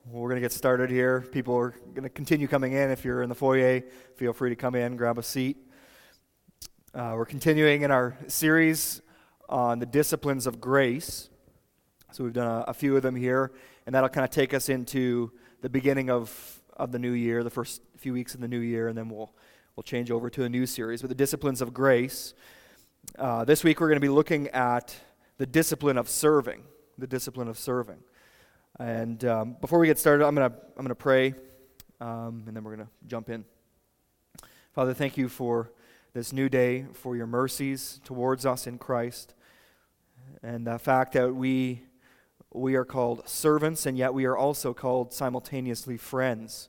We're going to get started here. People are going to continue coming in. If you're in the foyer, feel free to come in, grab a seat. We're continuing in our series on the disciplines of grace. So we've done a few of them here, and that'll kind of take us into the beginning of the new year, the first few weeks of the new year, and then we'll change over to a new series with the disciplines of grace. This week we're going to be looking at the discipline of serving. The discipline of serving. And before we get started, I'm gonna pray, and then we're gonna jump in. Father, thank you for this new day, for your mercies towards us in Christ, and the fact that we are called servants, and yet we are also called simultaneously friends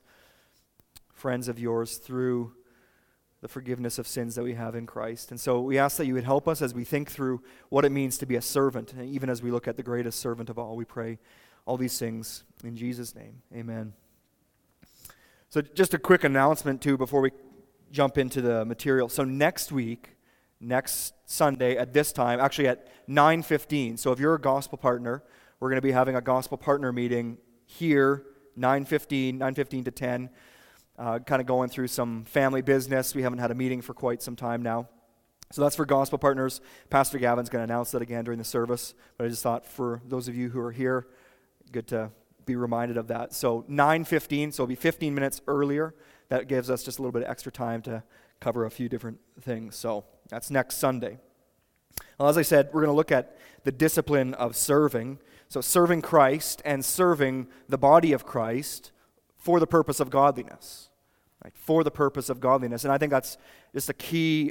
of yours through the forgiveness of sins that we have in Christ. And so we ask that you would help us as we think through what it means to be a servant, and even as we look at the greatest servant of all, we pray all these things in Jesus' name. Amen. So just a quick announcement too before we jump into the material. So next Sunday at this time, actually at 9:15. So if you're a gospel partner, we're going to be having a gospel partner meeting here, 9:15 to 10, kind of going through some family business. We haven't had a meeting for quite some time now. So that's for gospel partners. Pastor Gavin's going to announce that again during the service, but I just thought for those of you who are here, good to be reminded of that. So 9:15, so it'll be 15 minutes earlier. That gives us just a little bit of extra time to cover a few different things. So that's next Sunday. Well, as I said, we're going to look at the discipline of serving. So serving Christ and serving the body of Christ for the purpose of godliness. Right? For the purpose of godliness. And I think that's just a key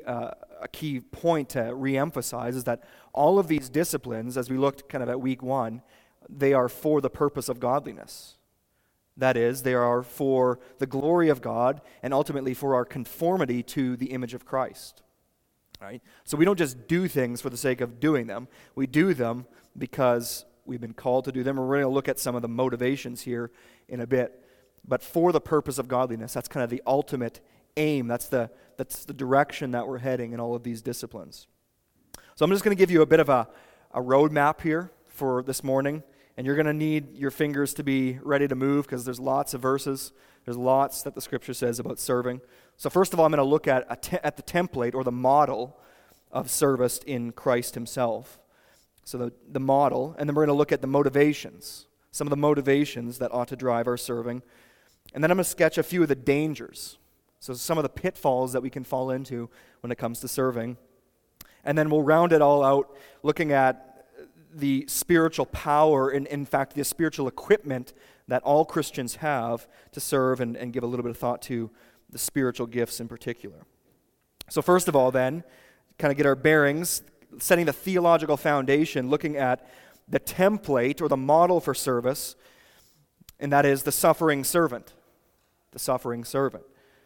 point to reemphasize is that all of these disciplines, as we looked kind of at week 1, they are for the purpose of godliness. That is, they are for the glory of God and ultimately for our conformity to the image of Christ. Right? So we don't just do things for the sake of doing them. We do them because we've been called to do them. And we're going to look at some of the motivations here in a bit. But for the purpose of godliness, that's kind of the ultimate aim. That's the direction that we're heading in all of these disciplines. So I'm just going to give you a bit of a roadmap here for this morning. And you're going to need your fingers to be ready to move because there's lots of verses. There's lots that the Scripture says about serving. So first of all, I'm going to look at the template or the model of service in Christ himself. So the model, and then we're going to look at the motivations, some of the motivations that ought to drive our serving. And then I'm going to sketch a few of the dangers, so some of the pitfalls that we can fall into when it comes to serving. And then we'll round it all out looking at the spiritual power, and in fact, the spiritual equipment that all Christians have to serve and give a little bit of thought to the spiritual gifts in particular. So first of all then, kind of get our bearings, setting the theological foundation, looking at the template or the model for service, and that is the suffering servant. The suffering servant.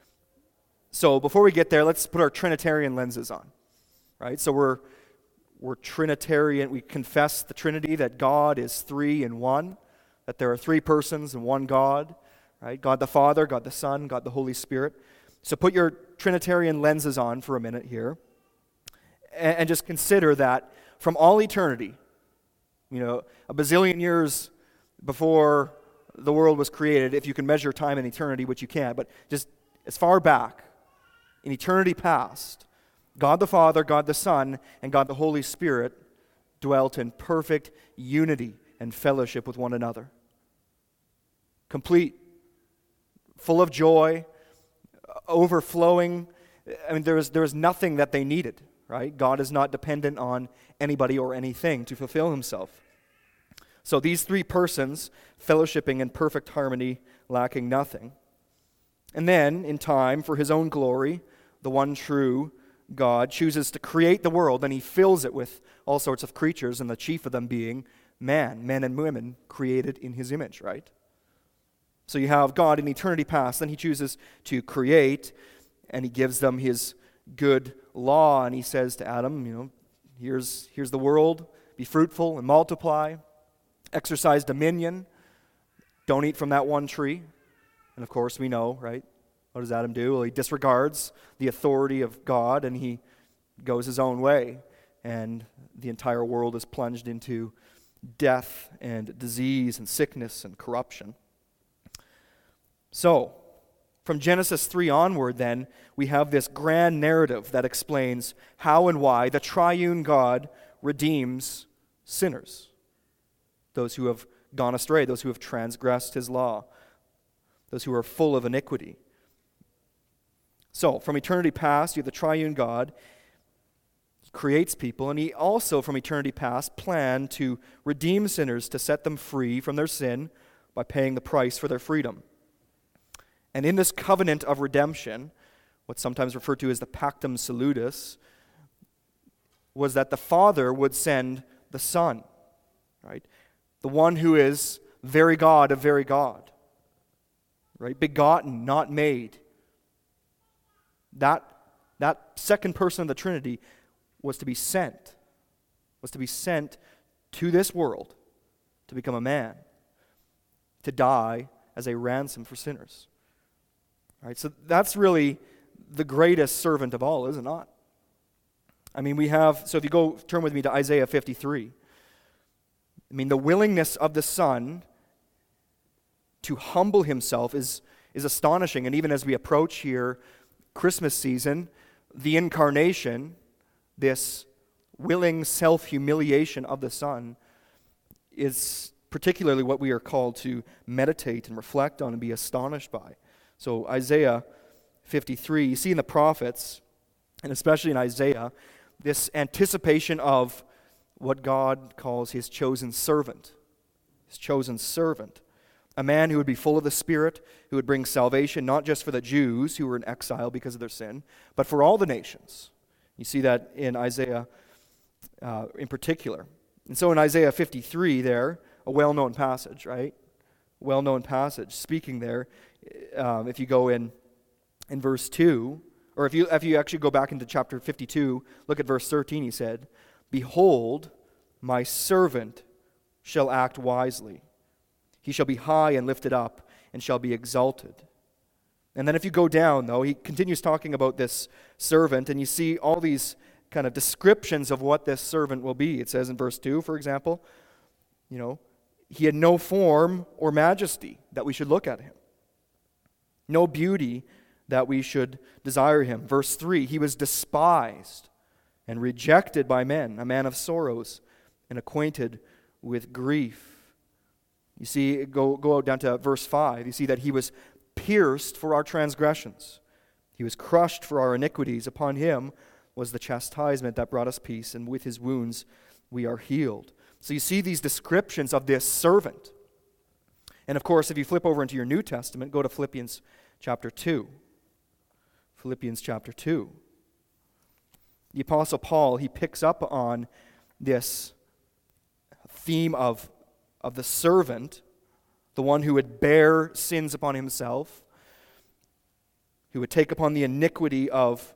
So before we get there, let's put our Trinitarian lenses on. Right? So we're Trinitarian. We confess the Trinity, that God is three in one, that there are three persons and one God, right? God the Father, God the Son, God the Holy Spirit. So put your Trinitarian lenses on for a minute here, and just consider that from all eternity, a bazillion years before the world was created, if you can measure time in eternity, which you can't, but just as far back in eternity past, God the Father, God the Son, and God the Holy Spirit dwelt in perfect unity and fellowship with one another. Complete, full of joy, overflowing. I mean, there was nothing that they needed, right? God is not dependent on anybody or anything to fulfill himself. So these three persons fellowshipping in perfect harmony, lacking nothing. And then, in time, for his own glory, the one true God chooses to create the world, and he fills it with all sorts of creatures, and the chief of them being men and women created in his image, right? So you have God in eternity past, then he chooses to create, and he gives them his good law, and he says to Adam, here's the world, be fruitful and multiply, exercise dominion, don't eat from that one tree. And of course we know, right? What does Adam do? Well, he disregards the authority of God and he goes his own way. And the entire world is plunged into death and disease and sickness and corruption. So, from Genesis 3 onward, then, we have this grand narrative that explains how and why the triune God redeems sinners, those who have gone astray, those who have transgressed his law, those who are full of iniquity. So, from eternity past, you have the triune God. He creates people, and he also, from eternity past, planned to redeem sinners, to set them free from their sin by paying the price for their freedom. And in this covenant of redemption, what's sometimes referred to as the Pactum Salutis, was that the Father would send the Son, right? The one who is very God of very God, right? Begotten, not made. That second person of the Trinity was to be sent to this world to become a man, to die as a ransom for sinners. All right, so that's really the greatest servant of all, is it not? I mean, so if you turn with me to Isaiah 53. I mean, the willingness of the Son to humble himself is astonishing. And even as we approach here Christmas season, the incarnation, this willing self-humiliation of the Son, is particularly what we are called to meditate and reflect on and be astonished by. So Isaiah 53, you see in the prophets, and especially in Isaiah, this anticipation of what God calls his chosen servant. His chosen servant. A man who would be full of the Spirit, who would bring salvation not just for the Jews who were in exile because of their sin, but for all the nations. You see that in Isaiah in particular. And so in Isaiah 53 there, a well-known passage, right? Well-known passage, speaking there, if you go in verse 2, or if you actually go back into chapter 52, look at verse 13, he said, "Behold, my servant shall act wisely. He shall be high and lifted up, and shall be exalted." And then if you go down, though, he continues talking about this servant, and you see all these kind of descriptions of what this servant will be. It says in verse 2, for example, he had no form or majesty that we should look at him. No beauty that we should desire him. Verse 3, he was despised and rejected by men, a man of sorrows and acquainted with grief. You see, go out down to verse 5. You see that he was pierced for our transgressions. He was crushed for our iniquities. Upon him was the chastisement that brought us peace, and with his wounds we are healed. So you see these descriptions of this servant. And of course, if you flip over into your New Testament, go to Philippians chapter 2. Philippians chapter 2. The Apostle Paul, he picks up on this theme of the servant, the one who would bear sins upon himself, who would take upon the iniquity of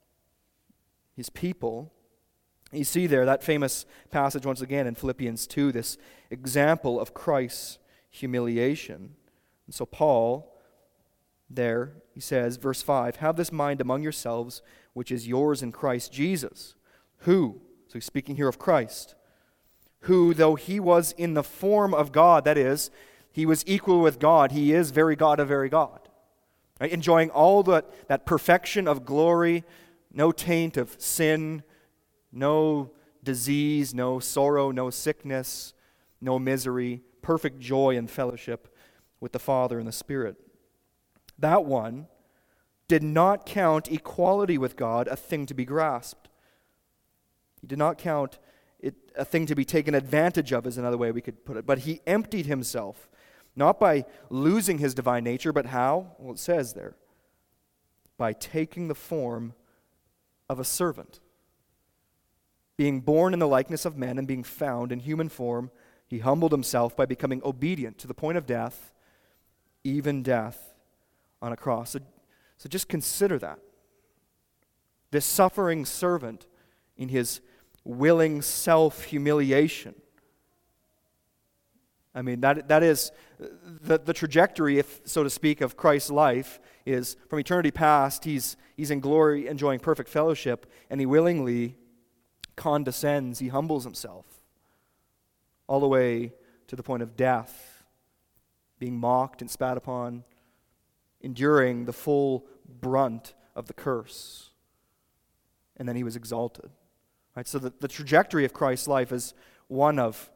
his people. You see there that famous passage once again in Philippians 2, this example of Christ's humiliation. And so Paul, there, he says, verse 5, "Have this mind among yourselves, which is yours in Christ Jesus, who," so he's speaking here of Christ, "who, though he was in the form of God," that is, he was equal with God, he is very God of very God, right? Enjoying all that perfection of glory, no taint of sin, no disease, no sorrow, no sickness, no misery, perfect joy and fellowship with the Father and the Spirit. That one did not count equality with God a thing to be grasped. He did not count it a thing to be taken advantage of, is another way we could put it. But he emptied himself, not by losing his divine nature, but how? Well, it says there, by taking the form of a servant. Being born in the likeness of men and being found in human form, he humbled himself by becoming obedient to the point of death, even death on a cross. So just consider that. This suffering servant in his willing self-humiliation. I mean, that is the trajectory, if so to speak, of Christ's life is from eternity past, he's in glory, enjoying perfect fellowship, and he willingly condescends, he humbles himself all the way to the point of death, being mocked and spat upon, enduring the full brunt of the curse. And then he was exalted. Right? So the trajectory of Christ's life is one of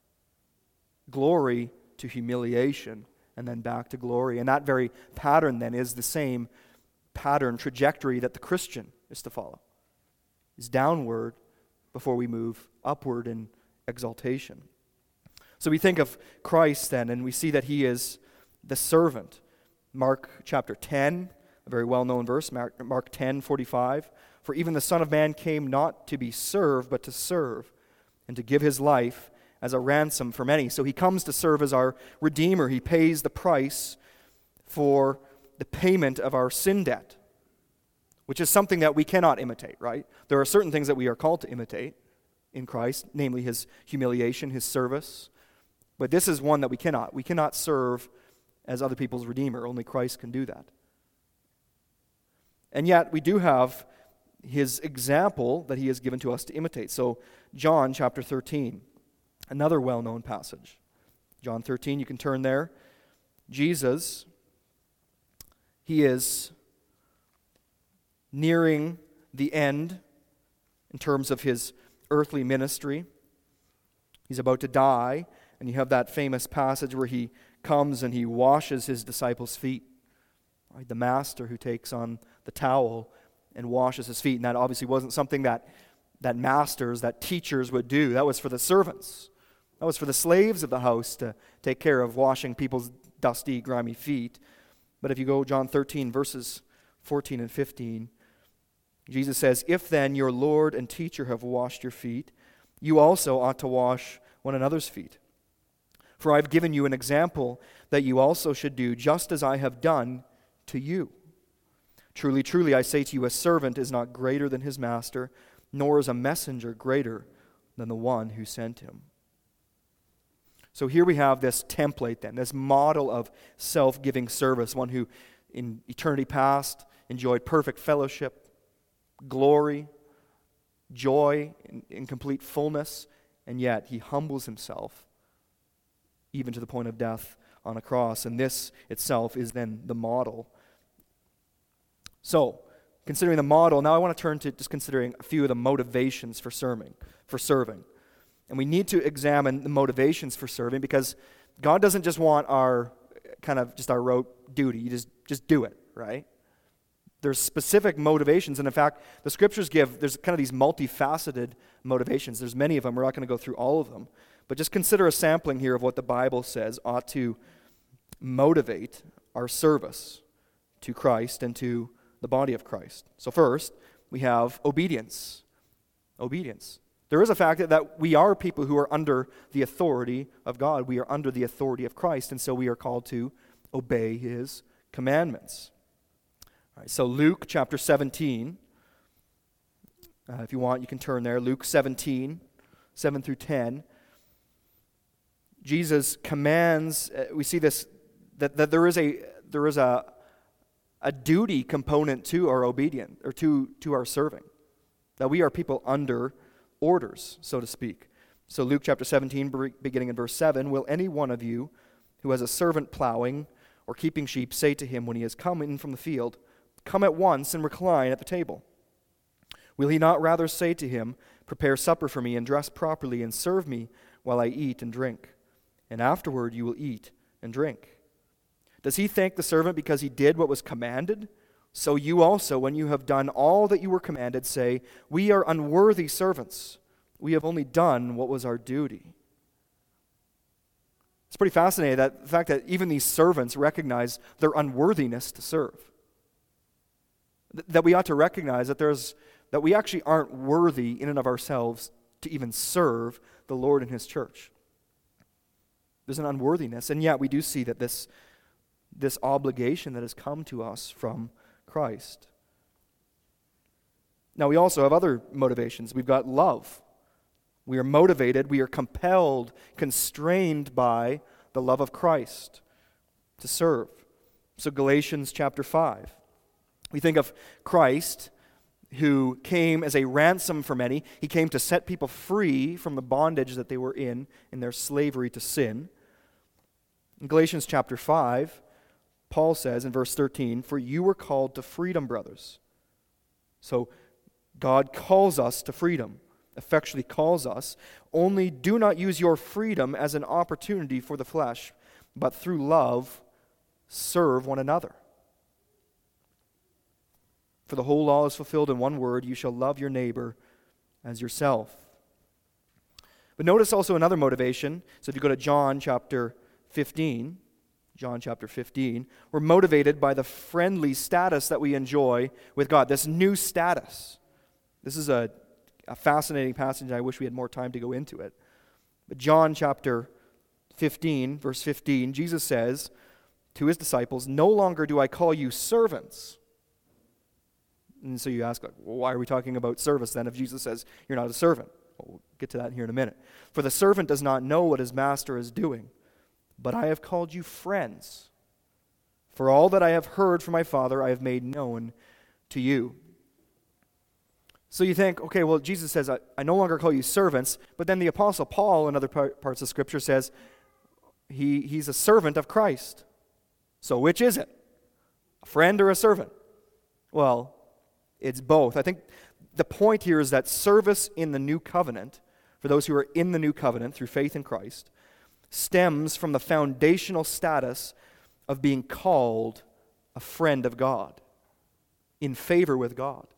glory to humiliation and then back to glory. And that very pattern then is the same pattern, trajectory that the Christian is to follow. Is downward before we move upward in exaltation. So we think of Christ then, and we see that he is the servant. Mark chapter 10, a very well-known verse, Mark 10:45. For even the Son of Man came not to be served, but to serve, and to give his life as a ransom for many. So he comes to serve as our Redeemer. He pays the price for the payment of our sin debt, which is something that we cannot imitate, right? There are certain things that we are called to imitate in Christ, namely his humiliation, his service. But this is one that we cannot. We cannot serve as other people's Redeemer. Only Christ can do that. And yet, we do have his example that he has given to us to imitate. So, John chapter 13, another well-known passage. John 13, you can turn there. Jesus, he is nearing the end in terms of his earthly ministry. He's about to die, and you have that famous passage where he comes and he washes his disciples' feet. Right? The master who takes on the towel and washes his feet. And that obviously wasn't something that masters, that teachers would do. That was for the servants. That was for the slaves of the house to take care of washing people's dusty, grimy feet. But if you go John 13, verses 14 and 15, Jesus says, "If then your Lord and teacher have washed your feet, you also ought to wash one another's feet. For I have given you an example that you also should do just as I have done to you. Truly, truly, I say to you, a servant is not greater than his master, nor is a messenger greater than the one who sent him." So here we have this template then, this model of self-giving service, one who in eternity past enjoyed perfect fellowship, glory, joy in complete fullness, and yet he humbles himself even to the point of death on a cross. And this itself is then the model. So, considering the model, now I want to turn to just considering a few of the motivations for serving. And we need to examine the motivations for serving, because God doesn't just want our our rote duty. You just do it, right? There's specific motivations, and in fact, the scriptures there's kind of these multifaceted motivations. There's many of them. We're not going to go through all of them. But just consider a sampling here of what the Bible says ought to motivate our service to Christ and to the body of Christ. So first, we have obedience. Obedience. There is a fact that we are people who are under the authority of God. We are under the authority of Christ, and so we are called to obey his commandments. All right, so Luke chapter 17, if you want, you can turn there. Luke 17, 7 through 10. Jesus commands, we see this, that there is a duty component to our obedience, or to our serving. That we are people under orders, so to speak. So Luke chapter 17, beginning in verse 7, "Will any one of you who has a servant plowing or keeping sheep say to him when he has come in from the field, 'Come at once and recline at the table'? Will he not rather say to him, 'Prepare supper for me and dress properly and serve me while I eat and drink? And afterward you will eat and drink'? Does he thank the servant because he did what was commanded? So you also, when you have done all that you were commanded, say, 'We are unworthy servants. We have only done what was our duty.'" It's pretty fascinating that the fact that even these servants recognize their unworthiness to serve. That we ought to recognize that we actually aren't worthy in and of ourselves to even serve the Lord and his church. There's an unworthiness, and yet we do see that this obligation that has come to us from Christ. Now we also have other motivations. We've got love. We are motivated, we are compelled, constrained by the love of Christ to serve. So Galatians chapter 5. We think of Christ, who came as a ransom for many. He came to set people free from the bondage that they were in their slavery to sin. In Galatians chapter 5, Paul says in verse 13, "For you were called to freedom, brothers." So God calls us to freedom, effectually calls us. "Only do not use your freedom as an opportunity for the flesh, but through love serve one another. For the whole law is fulfilled in one word, you shall love your neighbor as yourself." But notice also another motivation. So if you go to John chapter 15, we're motivated by the friendly status that we enjoy with God, this new status. This is a fascinating passage, and I wish we had more time to go into it. But John chapter 15, verse 15, Jesus says to his disciples, "No longer do I call you servants." And so you ask, well, why are we talking about service then if Jesus says you're not a servant? Well, we'll get to that here in a minute. "For the servant does not know what his master is doing, but I have called you friends. For all that I have heard from my Father I have made known to you." So you think, okay, well, Jesus says, I no longer call you servants, but then the Apostle Paul in other parts of Scripture says he's a servant of Christ. So which is it? A friend or a servant? Well, it's both. I think the point here is that service in the new covenant, for those who are in the new covenant through faith in Christ, stems from the foundational status of being called a friend of God, in favor with God.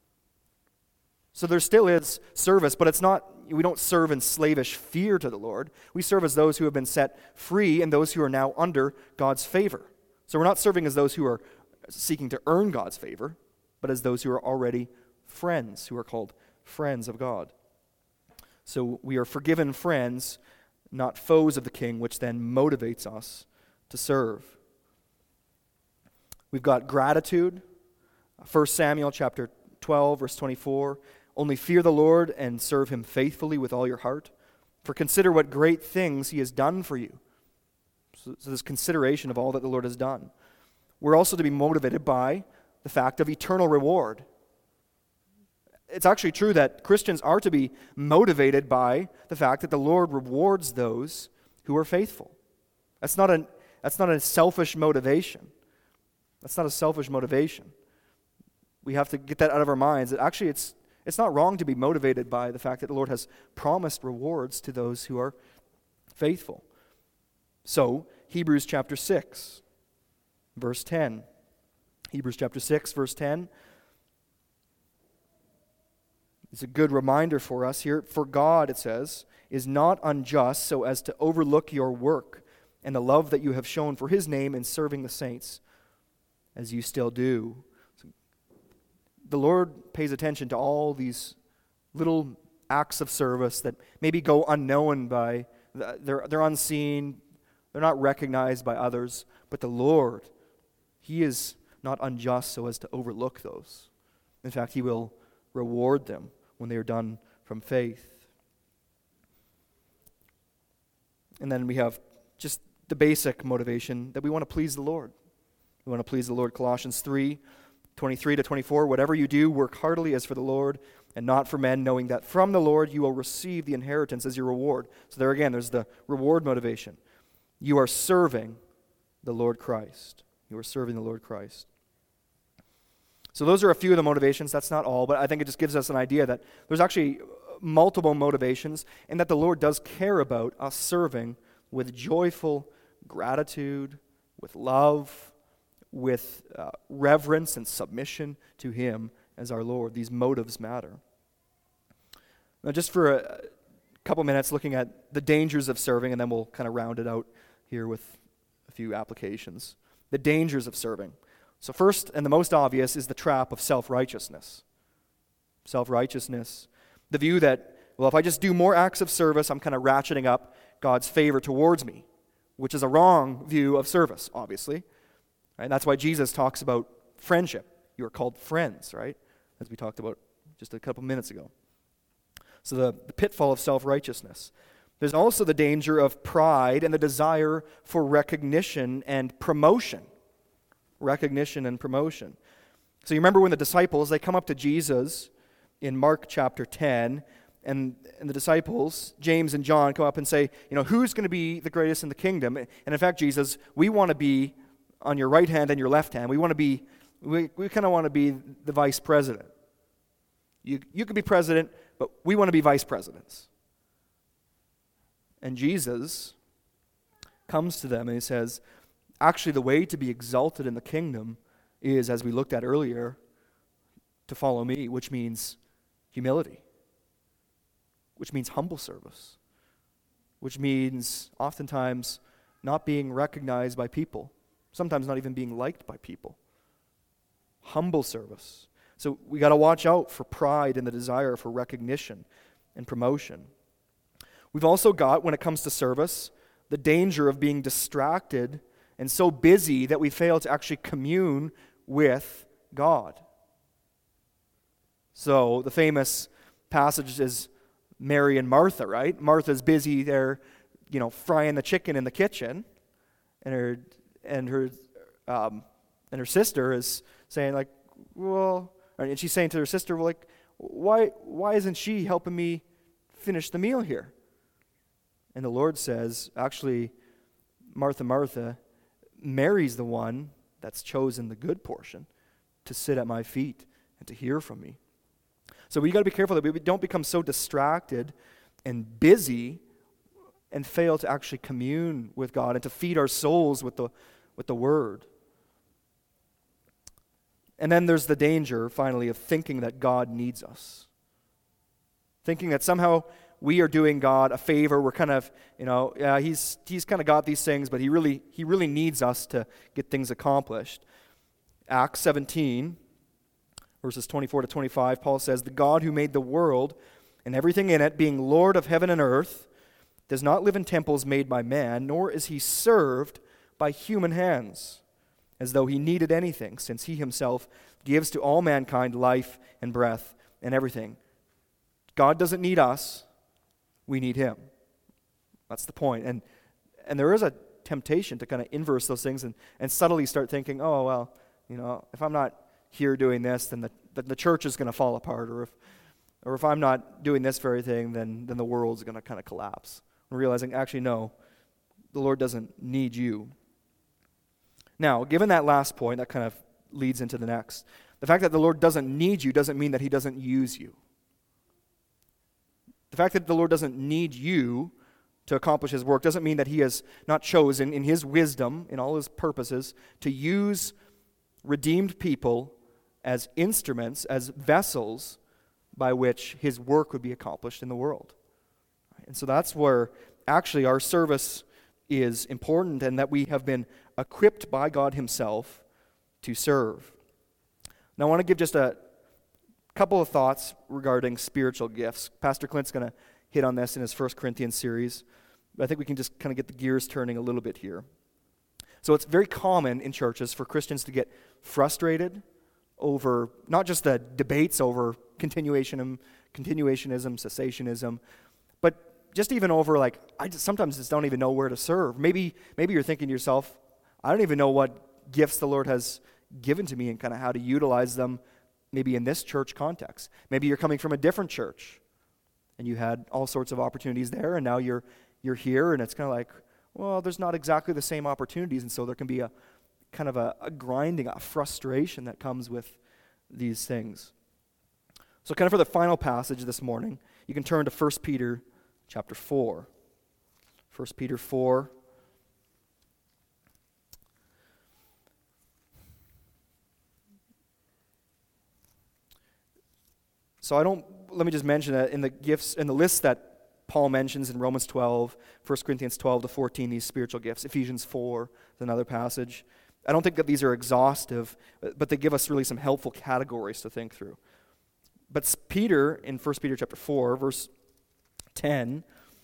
So there still is service, but it's not, we don't serve in slavish fear to the Lord. We serve as those who have been set free and those who are now under God's favor. So we're not serving as those who are seeking to earn God's favor, but as those who are already friends, who are called friends of God. So we are forgiven friends, not foes of the King, which then motivates us to serve. We've got gratitude. 1 Samuel chapter 12, verse 24. "Only fear the Lord and serve him faithfully with all your heart. For consider what great things he has done for you." So this consideration of all that the Lord has done. We're also to be motivated by the fact of eternal reward. It's actually true that Christians are to be motivated by the fact that the Lord rewards those who are faithful. That's not a selfish motivation. That's not a selfish motivation. We have to get that out of our minds. That actually it's not wrong to be motivated by the fact that the Lord has promised rewards to those who are faithful. So, Hebrews chapter 6, verse 10. Hebrews chapter 6, verse 10. It's a good reminder for us here. "For God," it says, "is not unjust so as to overlook your work and the love that you have shown for his name in serving the saints, as you still do." So the Lord pays attention to all these little acts of service that maybe go unknown by, they're unseen, they're not recognized by others, but the Lord, he is not unjust so as to overlook those. In fact, he will reward them when they are done from faith. And then we have just the basic motivation that we want to please the Lord. We want to please the Lord. Colossians 3, 23 to 24, "Whatever you do, work heartily as for the Lord and not for men, knowing that from the Lord you will receive the inheritance as your reward." So there again, there's the reward motivation. You are serving the Lord Christ. You are serving the Lord Christ. So those are a few of the motivations. That's not all, but I think it just gives us an idea that there's actually multiple motivations and that the Lord does care about us serving with joyful gratitude, with love, with reverence and submission to him as our Lord. These motives matter. Now just for a couple minutes looking at the dangers of serving, and then we'll kind of round it out here with a few applications. The dangers of serving. So first and the most obvious is the trap of self-righteousness. Self-righteousness. The view that, well, if I just do more acts of service, I'm kind of ratcheting up God's favor towards me, which is a wrong view of service, obviously. And that's why Jesus talks about friendship. You are called friends, right? As we talked about just a couple minutes ago. So the pitfall of self-righteousness. There's also the danger of pride and the desire for recognition and promotion. Recognition and promotion. So you remember when the disciples, they come up to Jesus in Mark chapter 10, and the disciples, James and John, come up and say, who's going to be the greatest in the kingdom? And in fact, Jesus, we want to be on your right hand and your left hand. We kind of want to be the vice president. You could be president, but we want to be vice presidents. And Jesus comes to them and he says, actually the way to be exalted in the kingdom is, as we looked at earlier, to follow me, which means humility, which means humble service, which means oftentimes not being recognized by people, sometimes not even being liked by people. Humble service. So we got to watch out for pride and the desire for recognition and promotion. We've also got, when it comes to service, the danger of being distracted and so busy that we fail to actually commune with God. So the famous passage is Mary and Martha, right? Martha's busy there, frying the chicken in the kitchen, and her sister is saying like, well, and she's saying to her sister, well, like, why isn't she helping me finish the meal here? And the Lord says, actually, Martha, Mary's the one that's chosen the good portion to sit at my feet and to hear from me. So we got to be careful that we don't become so distracted and busy and fail to actually commune with God and to feed our souls with the Word. And then there's the danger, finally, of thinking that God needs us. Thinking that somehow we are doing God a favor. We're kind of, he's kind of got these things, but he really needs us to get things accomplished. Acts 17, verses 24 to 25, Paul says, "The God who made the world and everything in it, being Lord of heaven and earth, does not live in temples made by man, nor is he served by human hands, as though he needed anything, since he himself gives to all mankind life and breath and everything." God doesn't need us, we need him. That's the point. And there is a temptation to kind of inverse those things and subtly start thinking, oh, well, if I'm not here doing this, then the church is going to fall apart, or if I'm not doing this very thing, then the world's going to kind of collapse. And realizing, actually, no, the Lord doesn't need you. Now, given that last point, that kind of leads into the next. The fact that the Lord doesn't need you doesn't mean that he doesn't use you. The fact that the Lord doesn't need you to accomplish his work doesn't mean that he has not chosen in his wisdom, in all his purposes, to use redeemed people as instruments, as vessels by which his work would be accomplished in the world. And so that's where actually our service is important, and that we have been equipped by God himself to serve. Now I want to give just a couple of thoughts regarding spiritual gifts. Pastor Clint's going to hit on this in his 1 Corinthians series, but I think we can just kind of get the gears turning a little bit here. So it's very common in churches for Christians to get frustrated over not just the debates over continuationism, cessationism, but just even over I sometimes just don't even know where to serve. Maybe you're thinking to yourself, I don't even know what gifts the Lord has given to me and kind of how to utilize them maybe in this church context. Maybe you're coming from a different church and you had all sorts of opportunities there, and now you're here, and it's kind of like, well, there's not exactly the same opportunities, and so there can be a kind of a grinding, a frustration that comes with these things. So kind of for the final passage this morning, you can turn to 1 Peter chapter 4. 1 Peter 4. So let me just mention that in the gifts, in the list that Paul mentions in Romans 12, 1 Corinthians 12 to 14, these spiritual gifts. Ephesians 4 is another passage. I don't think that these are exhaustive, but they give us really some helpful categories to think through. But Peter, in 1 Peter chapter 4, verse 10,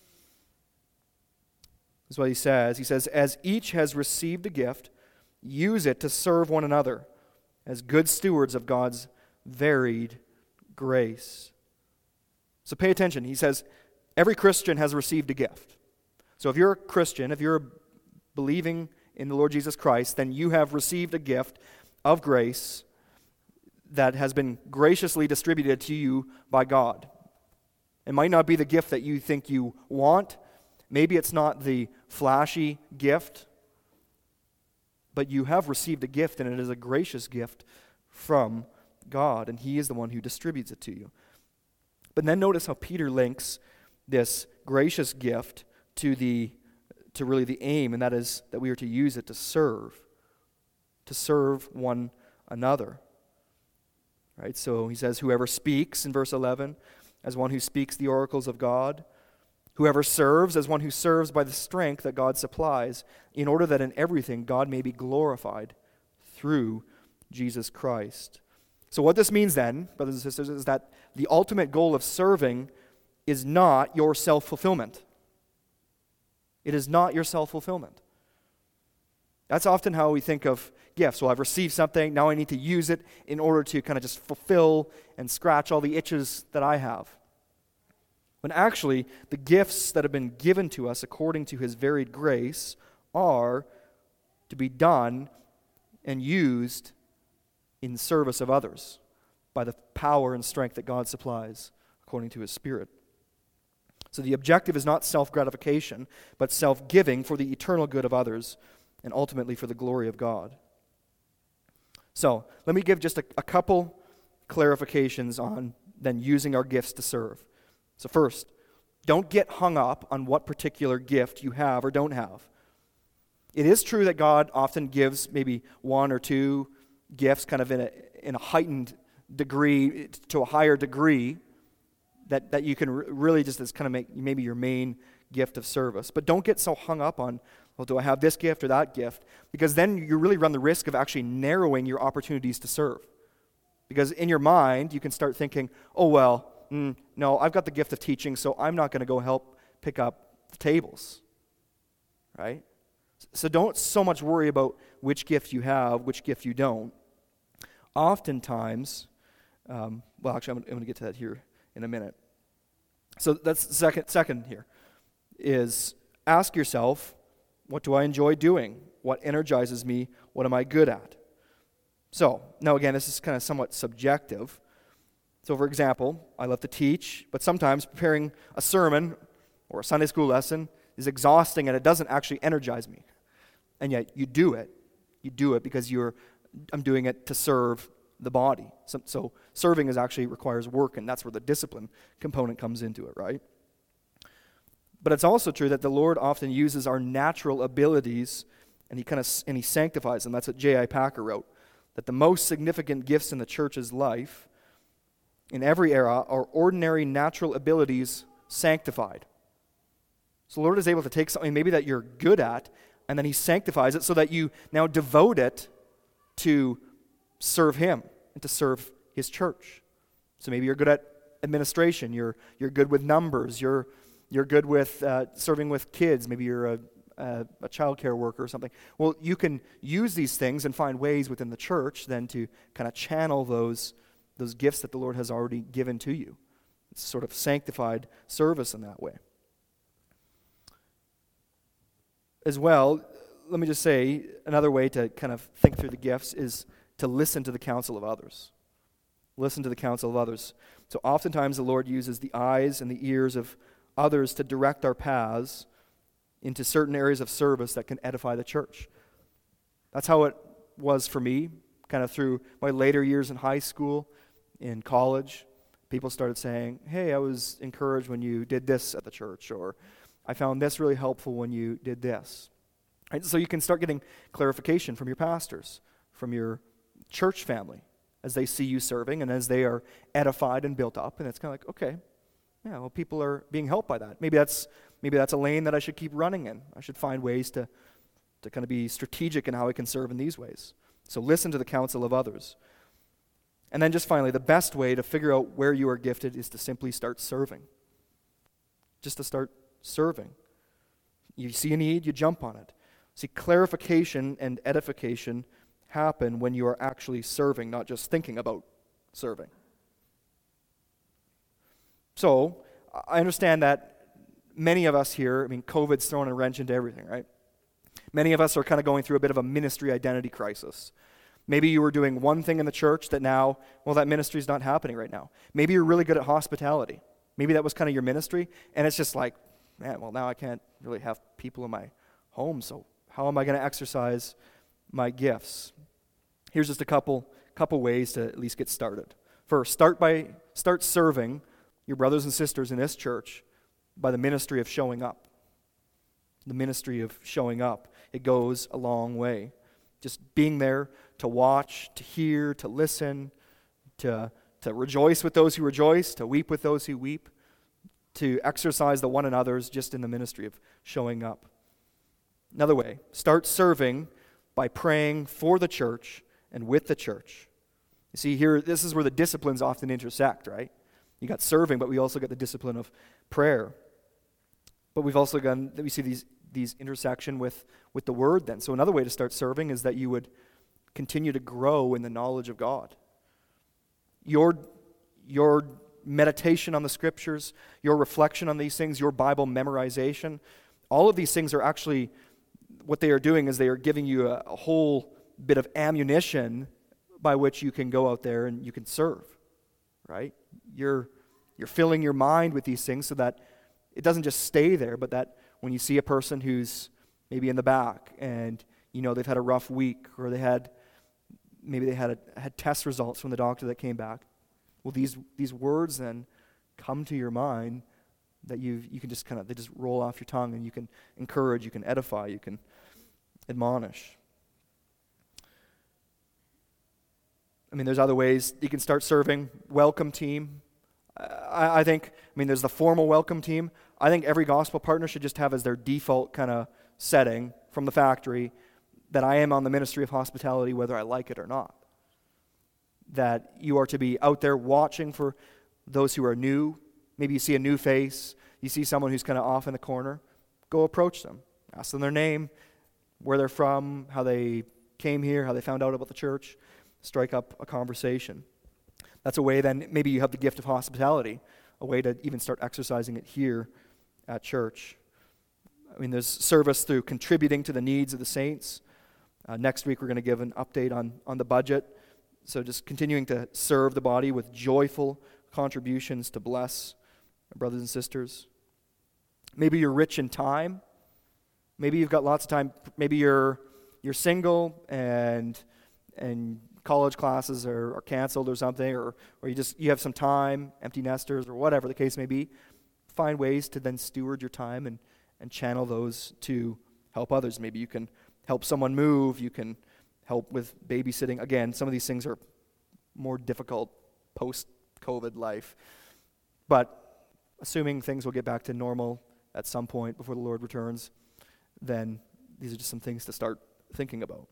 is what he says. He says, "As each has received a gift, use it to serve one another as good stewards of God's varied grace." So pay attention. He says, every Christian has received a gift. So if you're a Christian, if you're believing in the Lord Jesus Christ, then you have received a gift of grace that has been graciously distributed to you by God. It might not be the gift that you think you want. Maybe it's not the flashy gift. But you have received a gift, and it is a gracious gift from God, and he is the one who distributes it to you. But then notice how Peter links this gracious gift to really the aim, and that is that we are to use it to serve one another. Right? So he says, whoever speaks, in verse 11, as one who speaks the oracles of God. Whoever serves, as one who serves by the strength that God supplies, in order that in everything God may be glorified through Jesus Christ. So what this means then, brothers and sisters, is that the ultimate goal of serving is not your self-fulfillment. It is not your self-fulfillment. That's often how we think of gifts. Well, I've received something, now I need to use it in order to kind of just fulfill and scratch all the itches that I have. When actually, the gifts that have been given to us according to his varied grace are to be done and used in service of others by the power and strength that God supplies according to his Spirit. So the objective is not self-gratification, but self-giving for the eternal good of others and ultimately for the glory of God. So let me give just a couple clarifications on then using our gifts to serve. So first, don't get hung up on what particular gift you have or don't have. It is true that God often gives maybe one or two gifts kind of in a heightened degree, to a higher degree, that you can really just as kind of make maybe your main gift of service. But don't get so hung up on, well, do I have this gift or that gift? Because then you really run the risk of actually narrowing your opportunities to serve. Because in your mind, you can start thinking, oh, well, no, I've got the gift of teaching, so I'm not going to go help pick up the tables, right? So don't so much worry about which gift you have, which gift you don't. Oftentimes, I'm going to get to that here in a minute. So that's the second here, is ask yourself, what do I enjoy doing? What energizes me? What am I good at? So, now again, this is kind of somewhat subjective. So, for example, I love to teach, but sometimes preparing a sermon or a Sunday school lesson is exhausting and it doesn't actually energize me. And yet, you do it. You do it because I'm doing it to serve the body. So serving actually requires work, and that's where the discipline component comes into it, right? But it's also true that the Lord often uses our natural abilities, and he sanctifies them. That's what J.I. Packer wrote, that the most significant gifts in the church's life in every era are ordinary natural abilities sanctified. So the Lord is able to take something maybe that you're good at, and then he sanctifies it so that you now devote it to serve him and to serve his church. So maybe you're good at administration, you're good with numbers, you're good with serving with kids, maybe you're a child care worker or something. Well, you can use these things and find ways within the church then to kind of channel those gifts that the Lord has already given to you. It's sort of sanctified service in that way. As well, let me just say, another way to kind of think through the gifts is to listen to the counsel of others. Listen to the counsel of others. So oftentimes the Lord uses the eyes and the ears of others to direct our paths into certain areas of service that can edify the church. That's how it was for me, kind of through my later years in high school, in college. People started saying, hey, I was encouraged when you did this at the church, or I found this really helpful when you did this. Right? So you can start getting clarification from your pastors, from your church family, as they see you serving and as they are edified and built up. And it's kind of like, okay, yeah, well, people are being helped by that. Maybe that's a lane that I should keep running in. I should find ways to kind of be strategic in how I can serve in these ways. So listen to the counsel of others. And then just finally, the best way to figure out where you are gifted is to simply start serving. Just to start serving. You see a need, you jump on it. See, clarification and edification happen when you are actually serving, not just thinking about serving. So, I understand that many of us here, COVID's thrown a wrench into everything, right? Many of us are kind of going through a bit of a ministry identity crisis. Maybe you were doing one thing in the church that now, well, that ministry is not happening right now. Maybe you're really good at hospitality. Maybe that was kind of your ministry, and it's just like, man, well, now I can't really have people in my home, so how am I going to exercise my gifts. Here's just a couple ways to at least get started. First, start serving your brothers and sisters in this church by the ministry of showing up. The ministry of showing up. It goes a long way. Just being there to watch, to hear, to listen, to rejoice with those who rejoice, to weep with those who weep, to exercise the one another's just in the ministry of showing up. Another way, start serving by praying for the church and with the church. You see here, this is where the disciplines often intersect, right? You got serving, but we also got the discipline of prayer. But we've also we see these intersection with the word then. So another way to start serving is that you would continue to grow in the knowledge of God. Your meditation on the scriptures, your reflection on these things, your Bible memorization, all of these things are actually, what they are doing is they are giving you a whole bit of ammunition by which you can go out there and you can serve, right? You're filling your mind with these things so that it doesn't just stay there, but that when you see a person who's maybe in the back and you know they've had a rough week, or maybe they had test results from the doctor that came back, well, these words then come to your mind that you can just they just roll off your tongue, and you can encourage, you can edify, you can admonish. I mean, there's other ways you can start serving. Welcome team. I think there's the formal welcome team. I think every gospel partner should just have as their default kind of setting from the factory that I am on the ministry of hospitality whether I like it or not. That you are to be out there watching for those who are new. Maybe you see a new face. You see someone who's kind of off in the corner. Go approach them. Ask them their name, where they're from, how they came here, how they found out about the church. Strike up a conversation. That's a way then maybe you have the gift of hospitality, a way to even start exercising it here at church. There's service through contributing to the needs of the saints. Next week we're going to give an update on the budget. So just continuing to serve the body with joyful contributions to bless our brothers and sisters. Maybe you're rich in time. Maybe you've got lots of time. Maybe you're single and college classes are canceled or something, or you have some time, empty nesters or whatever the case may be. Find ways to then steward your time and channel those to help others. Maybe you can help someone move. You can help with babysitting. Again, some of these things are more difficult post-COVID life. But assuming things will get back to normal at some point before the Lord returns, then these are just some things to start thinking about.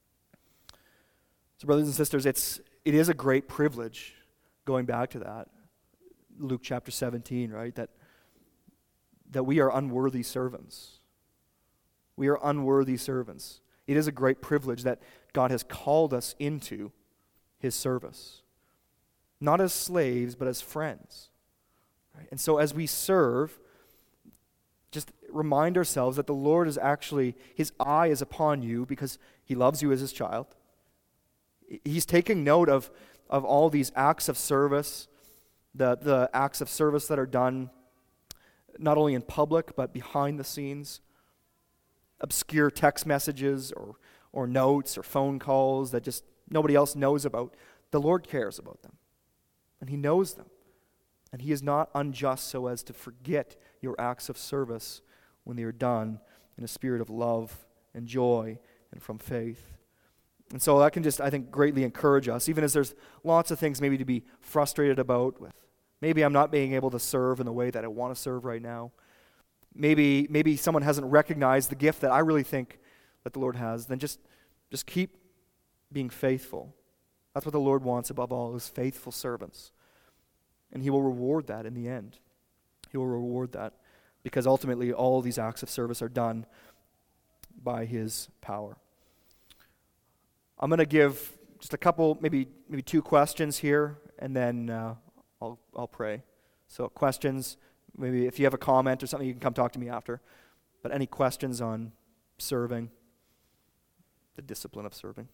So brothers and sisters, it is a great privilege, going back to that, Luke chapter 17, right, that we are unworthy servants. We are unworthy servants. It is a great privilege that God has called us into his service. Not as slaves, but as friends. Right? And so as we serve, just remind ourselves that the Lord is actually, his eye is upon you because he loves you as his child. He's taking note of all these acts of service, the acts of service that are done not only in public but behind the scenes, obscure text messages or notes or phone calls that just nobody else knows about. The Lord cares about them, and he knows them, and he is not unjust so as to forget your acts of service when they are done in a spirit of love and joy and from faith. And so that can just, I think, greatly encourage us, even as there's lots of things maybe to be frustrated about with. Maybe I'm not being able to serve in the way that I want to serve right now. Maybe someone hasn't recognized the gift that I really think that the Lord has. Then just keep being faithful. That's what the Lord wants above all, is faithful servants. And he will reward that in the end. He will reward that because ultimately all these acts of service are done by his power. I'm going to give just a couple, maybe two questions here, and then I'll pray. So questions, maybe if you have a comment or something, you can come talk to me after. But any questions on serving, the discipline of serving?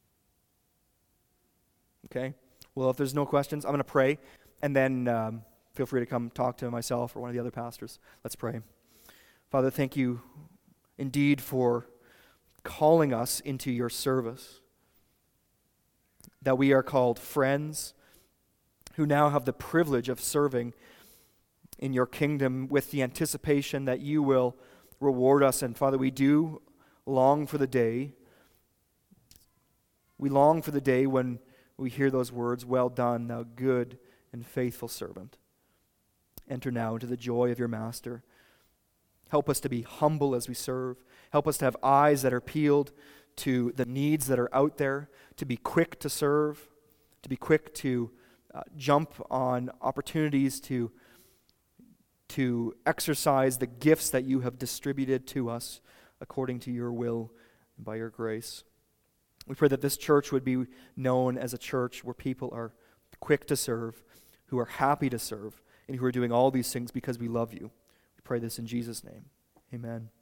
Okay. Well, if there's no questions, I'm going to pray, and then feel free to come talk to myself or one of the other pastors. Let's pray. Father, thank you indeed for calling us into your service, that we are called friends who now have the privilege of serving in your kingdom with the anticipation that you will reward us. And Father, we do long for the day. We long for the day when we hear those words, "Well done, thou good and faithful servant. Enter now into the joy of your master." Help us to be humble as we serve. Help us to have eyes that are peeled to the needs that are out there, to be quick to serve, to be quick to jump on opportunities to exercise the gifts that you have distributed to us according to your will and by your grace. We pray that this church would be known as a church where people are quick to serve, who are happy to serve, and who are doing all these things because we love you. We pray this in Jesus' name. Amen.